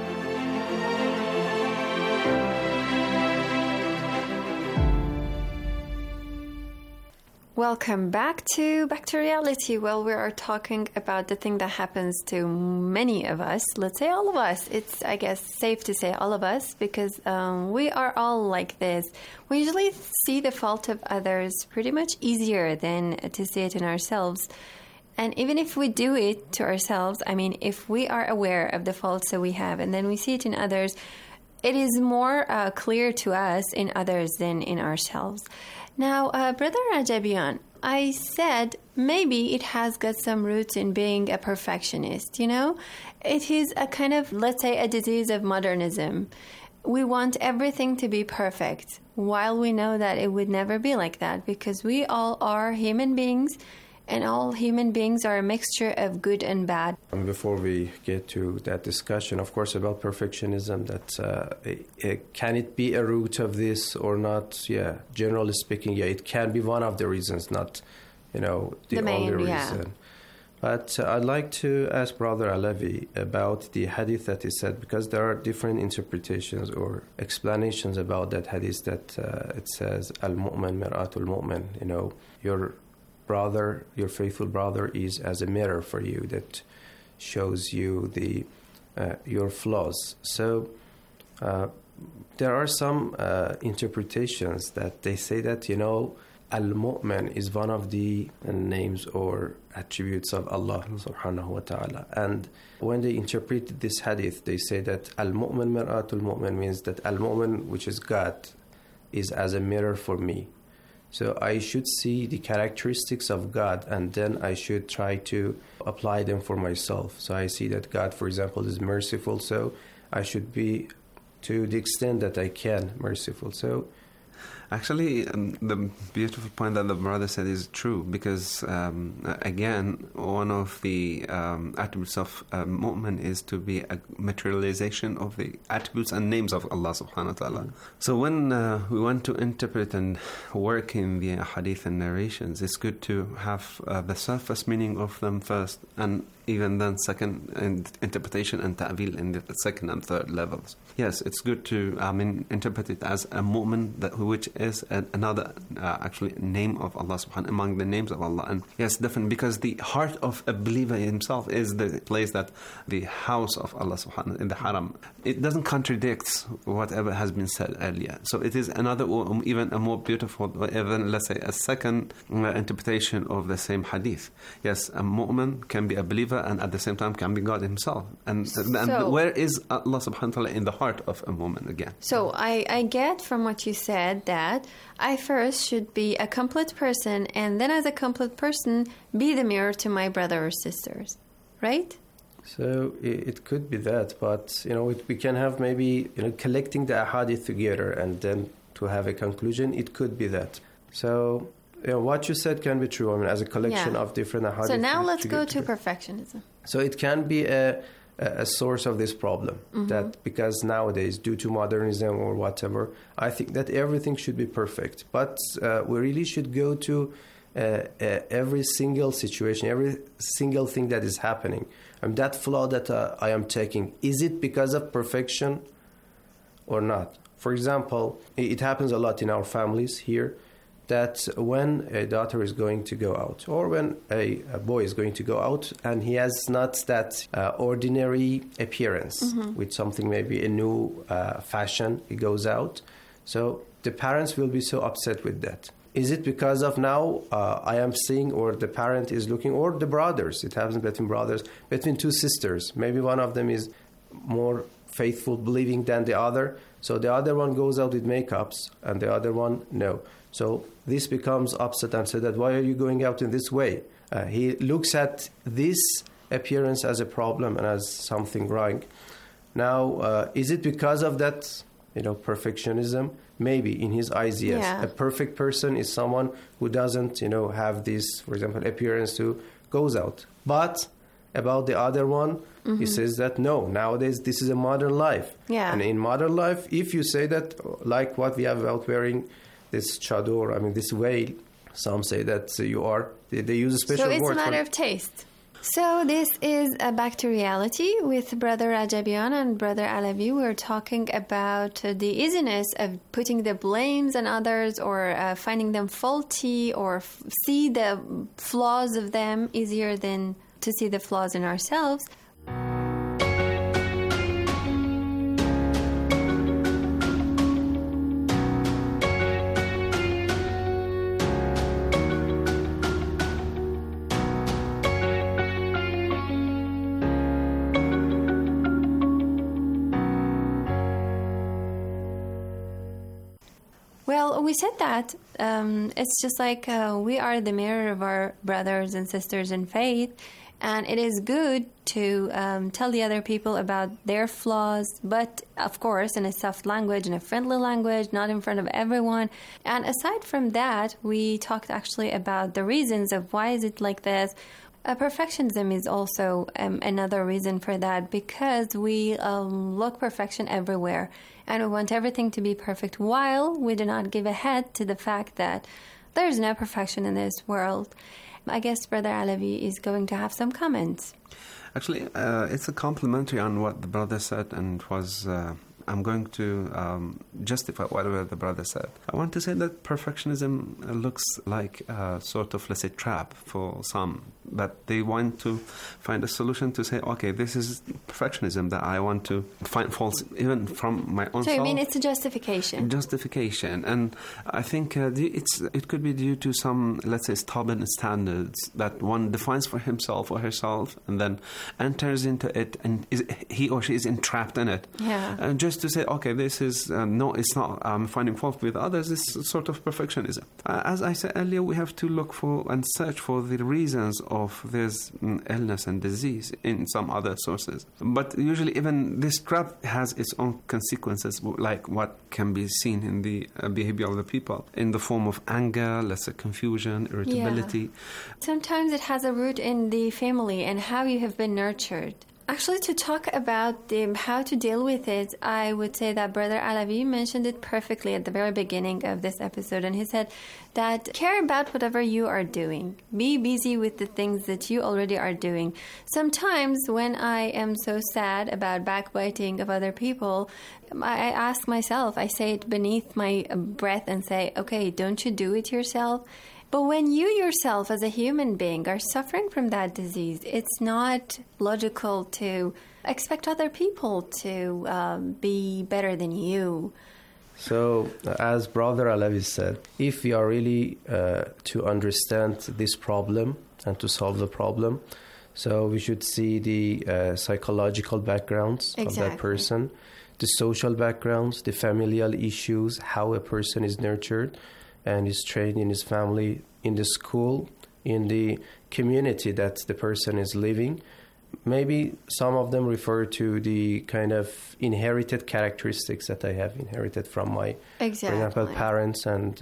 C: Welcome back to Reality. Well, we are talking about the thing that happens to many of us. Let's say all of us. It's, I guess, safe to say all of us because we are all like this. We usually see the fault of others pretty much easier than to see it in ourselves. And even if we do it to ourselves, if we are aware of the faults that we have and then we see it in others, it is more clear to us in others than in ourselves. Now, Brother Rajabian, I said maybe it has got some roots in being a perfectionist, It is a kind of, let's say, a disease of modernism. We want everything to be perfect, while we know that it would never be like that because we all are human beings and all human beings are a mixture of good and bad.
Q: And before we get to that discussion, of course, about perfectionism, that can it be a root of this or not? Yeah, generally speaking, it can be one of the reasons, not, the only reason. Yeah. But I'd like to ask Brother Alavi about the hadith that he said, because there are different interpretations or explanations about that hadith that it says, Al-Mu'min mir'atul mu'min, your brother, your faithful brother is as a mirror for you that shows you your flaws. So there are some interpretations that they say that, Al-Mu'min is one of the names or attributes of Allah subhanahu wa ta'ala. And when they interpret this hadith, they say that Al-Mu'min mir'atul mu'min means that Al-Mu'min, which is God, is as a mirror for me. So I should see the characteristics of God and then I should try to apply them for myself. So I see that God, for example, is merciful, so I should be, to the extent that I can, merciful. So
R: Actually, the beautiful point that the brother said is true, because again, one of the attributes of mu'min is to be a materialization of the attributes and names of Allah subhanahu wa ta'ala. So when we want to interpret and work in the hadith and narrations, it's good to have the surface meaning of them first, and even then second interpretation and ta'wil in the second and third levels. Yes, it's good to interpret it as a mu'min, which is another actually name of Allah subhanahu, among the names of Allah. And yes, definitely, because the heart of a believer himself is the place that the house of Allah subhanahu, in the haram. It doesn't contradict whatever has been said earlier. So it is another, even a more beautiful, even let's say a second interpretation of the same hadith. Yes, a mu'min can be a believer and at the same time can be God himself. And where is Allah subhanahu wa ta'ala in the heart of a mu'min again?
C: So I get from what you said that I first should be a complete person, and then as a complete person be the mirror to my brother or sisters, right?
Q: So it could be that, but we can have maybe collecting the ahadith together and then to have a conclusion. It could be that. So what you said can be true. I mean, as a collection of different ahadith.
C: So now let's go to perfectionism.
Q: So it can be a source of this problem, that because nowadays, due to modernism or whatever, I think that everything should be perfect. But we really should go to every single situation, every single thing that is happening. That flaw that I am taking, is it because of perfection or not? For example, it happens a lot in our families here, that when a daughter is going to go out, or when a boy is going to go out and he has not that ordinary appearance with something, maybe a new fashion, he goes out. So the parents will be so upset with that. Is it because of now I am seeing, or the parent is looking, or the brothers? It happens between brothers, between two sisters. Maybe one of them is more faithful, believing than the other. So the other one goes out with makeups and the other one, no. So this becomes upset and said that, why are you going out in this way? He looks at this appearance as a problem and as something wrong. Now, is it because of that, perfectionism? Maybe in his eyes, yes.
C: Yeah.
Q: A perfect person is someone who doesn't, have this, for example, appearance to goes out. But about the other one, he says that no, nowadays this is a modern life.
C: Yeah.
Q: And in modern life, if you say that, like what we have about wearing this chador, this veil, some say that they use a special word.
C: So it's a matter of taste. So this is Back to Reality with Brother Rajabian and Brother Alavi. We're talking about the easiness of putting the blames on others, or finding them faulty, or see the flaws of them easier than to see the flaws in ourselves. Well, we said that it's just like we are the mirror of our brothers and sisters in faith, and it is good to tell the other people about their flaws, but of course in a soft language, in a friendly language, not in front of everyone. And aside from that, we talked actually about the reasons of why is it like this. Perfectionism is also another reason for that, because we look perfection everywhere and we want everything to be perfect, while we do not give a head to the fact that there's no perfection in this world. I guess Brother Alavi is going to have some comments.
R: Actually, it's a complimentary on what the brother said, and was I'm going to justify whatever the brother said. I want to say that perfectionism looks like a sort of, let's say, trap for some, that they want to find a solution to say, okay, this is perfectionism, that I want to find faults even from my own self.
C: So you mean it's a justification?
R: Justification. And I think it could be due to some, let's say, stubborn standards that one defines for himself or herself, and then enters into it, and he or she is entrapped in it.
C: Yeah.
R: And just to say, okay, this is, no, it's not finding fault with others, it's sort of perfectionism. As I said earlier, we have to look for and search for the reasons of this illness and disease in some other sources. But usually even this trap has its own consequences, like what can be seen in the behavior of the people, in the form of anger, let's say confusion, irritability.
C: Yeah. Sometimes it has a root in the family and how you have been nurtured. Actually, to talk about how to deal with it, I would say that Brother Alavi mentioned it perfectly at the very beginning of this episode. And he said that care about whatever you are doing. Be busy with the things that you already are doing. Sometimes when I am so sad about backbiting of other people, I ask myself, I say it beneath my breath and say, okay, don't you do it yourself? But when you yourself as a human being are suffering from that disease, it's not logical to expect other people to be better than you.
Q: So, as Brother Alavi said, if we are really to understand this problem and to solve the problem, so we should see the psychological backgrounds of that person, the social backgrounds, the familial issues, how a person is nurtured and is trained in his family, in the school, in the community that the person is living. Maybe some of them refer to the kind of inherited characteristics that I have inherited from my, for example, parents and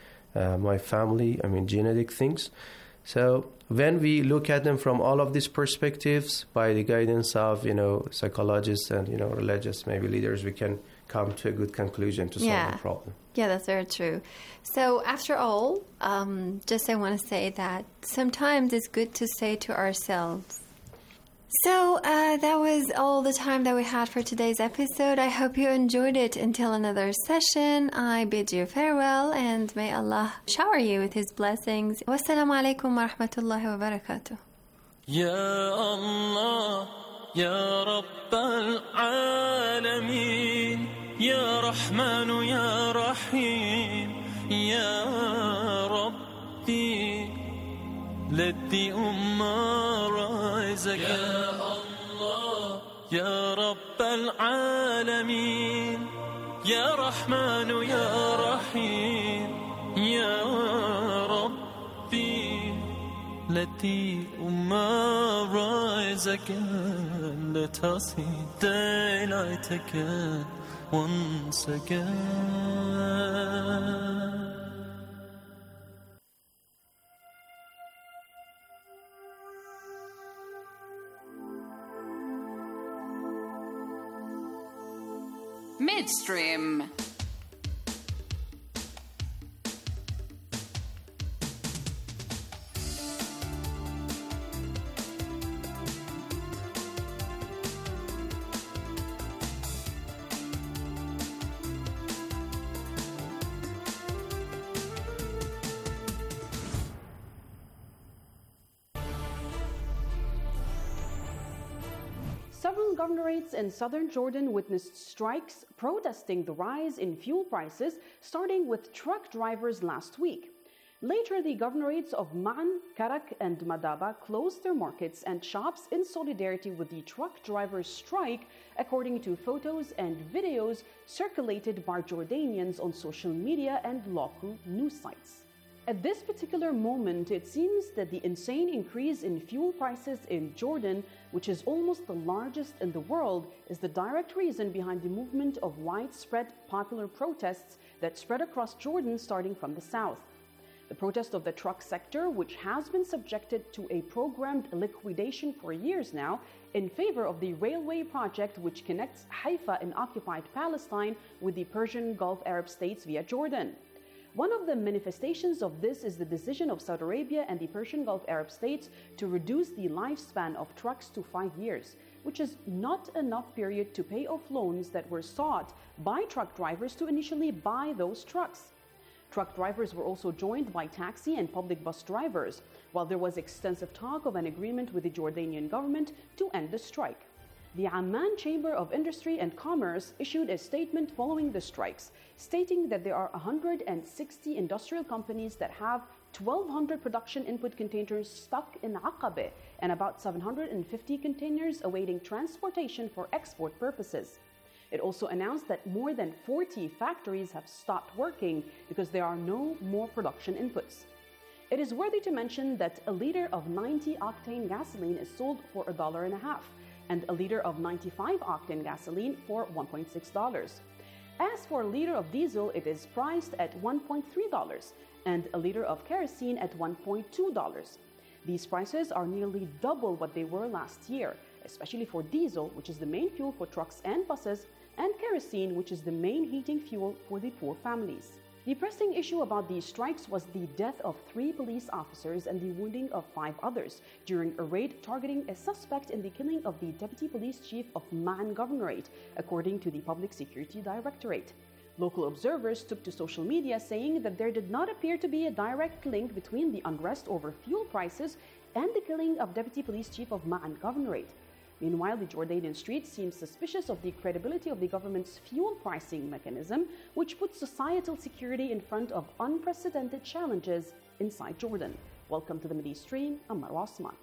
Q: my family, genetic things. So when we look at them from all of these perspectives, by the guidance of, psychologists and, religious maybe leaders, we can come to a good conclusion to solve the problem.
C: Yeah, that's very true. So after all, just I want to say that sometimes it's good to say to ourselves. So that was all the time that we had for today's episode. I hope you enjoyed it. Until another session, I bid you farewell and may Allah shower you with His blessings. Wassalamu alaikum wa rahmatullahi wa barakatuh.
S: Ya Allah, Ya Rabbal Alameen, Ya Rahman, Ya Rahim, Ya Rabbi, let the Ummah rise again. Ya Allah, Ya Rabbal Alameen, Ya Rahman, Ya Rahim, Ya Rabbi, let the Ummah rise again. Let us see daylight again, once again.
T: Midstream.
U: Several governorates in southern Jordan witnessed strikes protesting the rise in fuel prices, starting with truck drivers last week. Later, the governorates of Ma'an, Karak, and Madaba closed their markets and shops in solidarity with the truck drivers' strike, according to photos and videos circulated by Jordanians on social media and local news sites. At this particular moment, it seems that the insane increase in fuel prices in Jordan, which is almost the largest in the world, is the direct reason behind the movement of widespread popular protests that spread across Jordan starting from the south. The protest of the truck sector, which has been subjected to a programmed liquidation for years now, in favor of the railway project which connects Haifa in occupied Palestine with the Persian Gulf Arab states via Jordan. One of the manifestations of this is the decision of Saudi Arabia and the Persian Gulf Arab states to reduce the lifespan of trucks to 5 years, which is not enough period to pay off loans that were sought by truck drivers to initially buy those trucks. Truck drivers were also joined by taxi and public bus drivers, while there was extensive talk of an agreement with the Jordanian government to end the strike. The Amman Chamber of Industry and Commerce issued a statement following the strikes, stating that there are 160 industrial companies that have 1,200 production input containers stuck in Aqaba and about 750 containers awaiting transportation for export purposes. It also announced that more than 40 factories have stopped working because there are no more production inputs. It is worthy to mention that a liter of 90-octane gasoline is sold for $1.50, and a liter of 95-octane gasoline for $1.6. As for a liter of diesel, it is priced at $1.3, and a liter of kerosene at $1.2. These prices are nearly double what they were last year, especially for diesel, which is the main fuel for trucks and buses, and kerosene, which is the main heating fuel for the poor families. The pressing issue about these strikes was the death of 3 police officers and the wounding of 5 others during a raid targeting a suspect in the killing of the Deputy Police Chief of Ma'an Governorate, according to the Public Security Directorate. Local observers took to social media saying that there did not appear to be a direct link between the unrest over fuel prices and the killing of Deputy Police Chief of Ma'an Governorate. Meanwhile, the Jordanian streets seem suspicious of the credibility of the government's fuel pricing mechanism, which puts societal security in front of unprecedented challenges inside Jordan. Welcome to the Mideast Stream. I'm Marwa Osman.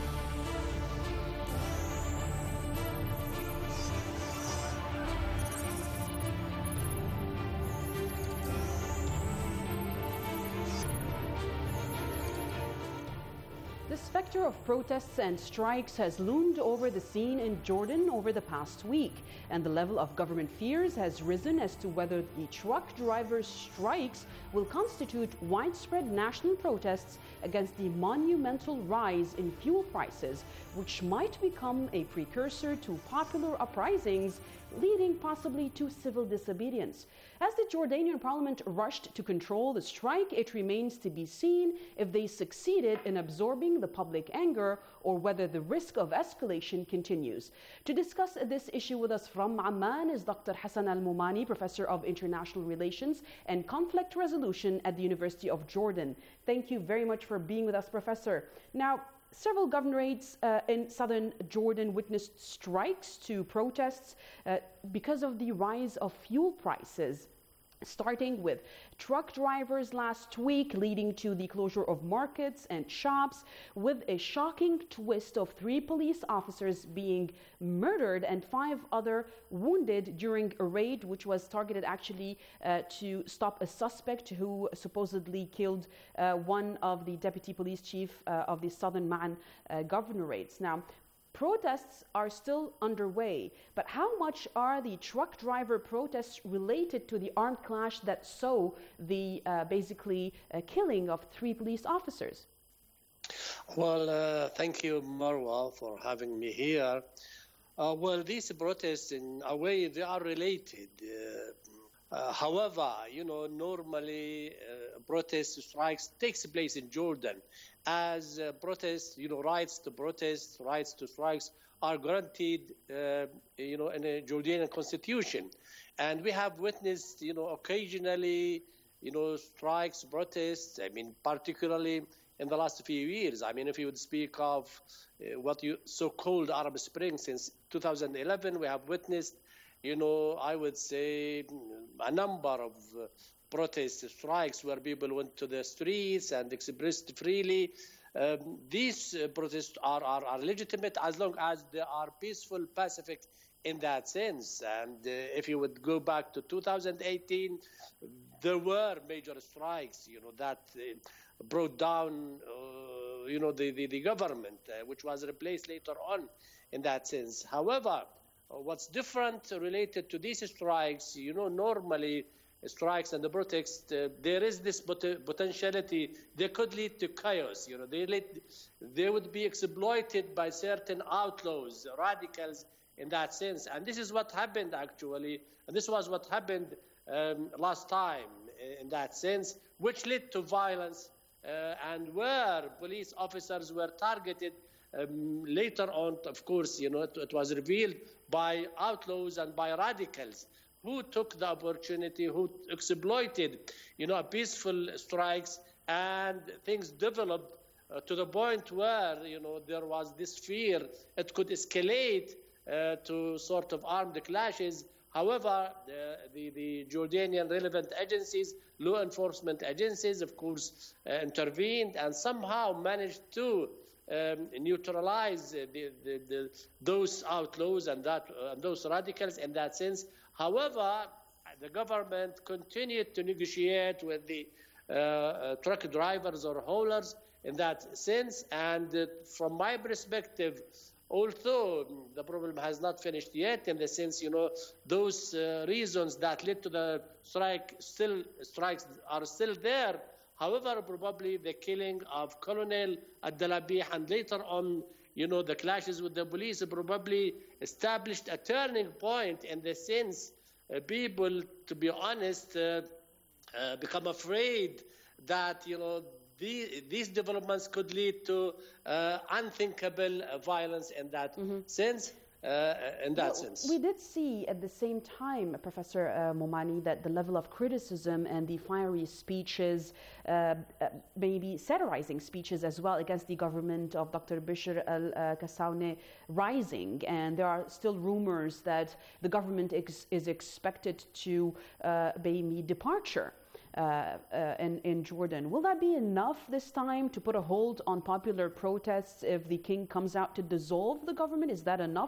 U: The specter of protests and strikes has loomed over the scene in Jordan over the past week, and the level of government fears has risen as to whether the truck drivers' strikes will constitute widespread national protests against the monumental rise in fuel prices, which might become a precursor to popular uprisings, leading possibly to civil disobedience. As the Jordanian parliament rushed to control the strike, it remains to be seen if they succeeded in absorbing the public anger or whether the risk of escalation continues. To discuss this issue with us from Amman is Dr. Hassan Al-Momani, Professor of International Relations and Conflict Resolution at the University of Jordan. Thank you very much for being with us, Professor. Now, several governorates in southern Jordan witnessed strikes to protests because of the rise of fuel prices, starting with truck drivers last week, leading to the closure of markets and shops, with a shocking twist of 3 police officers being murdered and 5 other wounded during a raid which was targeted actually to stop a suspect who supposedly killed one of the deputy police chief of the southern Ma'an governorates. Now, protests are still underway, but how much are the truck driver protests related to the armed clash that saw the killing of 3 police officers?
T: Well, thank you, Marwa, for having me here. Well, these protests, in a way, they are related. However, normally protest strikes takes place in Jordan, as protests, rights to protest, rights to strikes are granted, in a Jordanian constitution. And we have witnessed, occasionally, strikes, protests, particularly in the last few years. If you would speak of what you so-called Arab Spring, since 2011, we have witnessed, I would say a number of protest strikes where people went to the streets and expressed freely. These protests are legitimate as long as they are peaceful, pacific in that sense. And if you would go back to 2018, there were major strikes, that brought down, the government, which was replaced later on in that sense. However, what's different related to these strikes, normally strikes and the protests, there is this potentiality they could lead to chaos. They would be exploited by certain outlaws, radicals in that sense. And this is what happened actually, and this was what happened last time in that sense, which led to violence and where police officers were targeted. Later on, of course, it was revealed by outlaws and by radicals who took the opportunity, who exploited, peaceful strikes, and things developed to the point where, there was this fear it could escalate to sort of armed clashes. However, the Jordanian relevant agencies, law enforcement agencies, of course, intervened and somehow managed to neutralize those outlaws and those radicals in that sense. However, the government continued to negotiate with the truck drivers or haulers in that sense. And from my perspective, although the problem has not finished yet, in the sense, those reasons that led to the strikes are still there. However, probably the killing of Colonel Abdalabih and later on, the clashes with the police probably established a turning point in the sense people, to be honest, become afraid that, these developments could lead to unthinkable violence in that sense. Sense.
U: We did see at the same time, Professor Momani, that the level of criticism and the fiery speeches, maybe satirizing speeches as well against the government of Dr. Bishr al-Kassaoune rising. And there are still rumors that the government is expected to maybe departure in Jordan. Will that be enough this time to put a hold on popular protests if the king comes out to dissolve the government? Is that enough